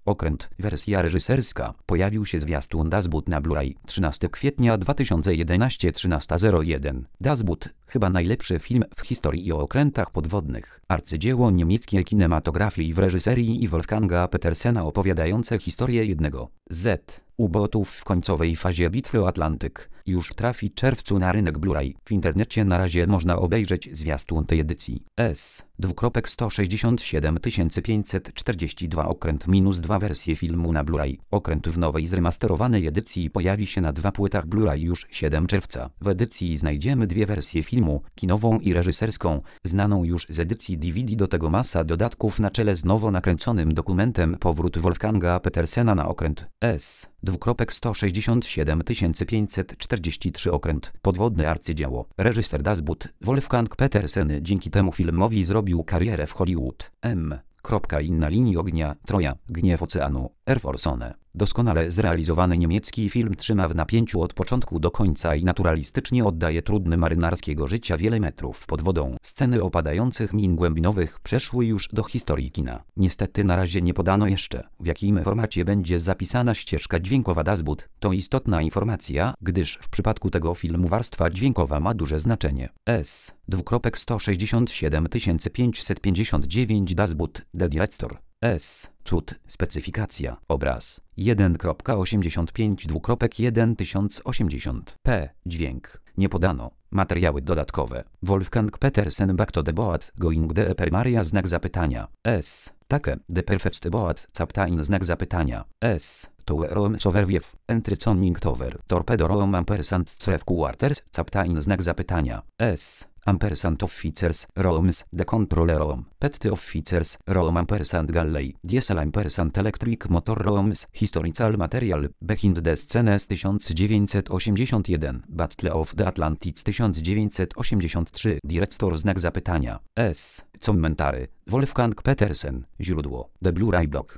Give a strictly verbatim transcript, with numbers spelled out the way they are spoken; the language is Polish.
Okręt. Wersja reżyserska. Pojawił się zwiastun Das Boot na Blu-ray. trzynastego kwietnia dwa tysiące jedenastego trzynasta zero jeden. Das Boot. Chyba najlepszy film w historii o okrętach podwodnych. Arcydzieło niemieckiej kinematografii w reżyserii Wolfganga Petersena opowiadające historię jednego z U-botów w końcowej fazie bitwy o Atlantyk. Już trafi w czerwcu na rynek Blu-ray. W internecie na razie można obejrzeć zwiastun tej edycji. S. sto sześćdziesiąt siedem tysięcy pięćset czterdzieści dwa Okręt minus dwa wersje filmu na Blu-ray. Okręt w nowej zremasterowanej edycji pojawi się na dwa płytach Blu-ray już siódmego czerwca. W edycji znajdziemy dwie wersje filmu, kinową i reżyserską, znaną już z edycji D V D, do tego masa dodatków na czele z nowo nakręconym dokumentem Powrót Wolfganga Petersena na okręt. S. sto sześćdziesiąt siedem tysięcy pięćset czterdzieści trzy Okręt. Podwodne arcydzieło. Reżyser Das Boot. Wolfgang Petersen dzięki temu filmowi zrobił karierę w Hollywood. M. I na linii ognia. Troja. Gniew oceanu. Air Force One. Doskonale zrealizowany niemiecki film trzyma w napięciu od początku do końca i naturalistycznie oddaje trudny marynarskiego życia wiele metrów pod wodą. Sceny opadających min głębinowych przeszły już do historii kina. Niestety na razie nie podano jeszcze, w jakim formacie będzie zapisana ścieżka dźwiękowa Das Boot. To istotna informacja, gdyż w przypadku tego filmu warstwa dźwiękowa ma duże znaczenie. S. sto sześćdziesiąt siedem tysięcy pięćset pięćdziesiąt dziewięć Das Boot. The Director. S. Cud. Specyfikacja. Obraz. jeden osiemdziesiąt pięć jeden tysiąc osiemdziesiąt p. Dźwięk. Nie podano. Materiały dodatkowe. Wolfgang Petersen Back to the Boat. Going Deeper Maria znak zapytania. S. Take. The Perfect Boat. Captain znak zapytania. S. Tower Room Soverwiew. Entryconing Tower. Torpedo Room Ampersand Threef Quarters. Captain znak zapytania. S. Ampersand Officers Rooms. The Controller Room. Petty Officers Room Ampersand Galley. Diesel Ampersand Electric Motor Rooms. Historical Material. Behind the Scenes tysiąc dziewięćset osiemdziesiąt jeden. Battle of the Atlantic tysiąc dziewięćset osiemdziesiąt trzy. Director znak zapytania. S. Komentary. Wolfgang Petersen. Źródło. The Blu-ray Blog.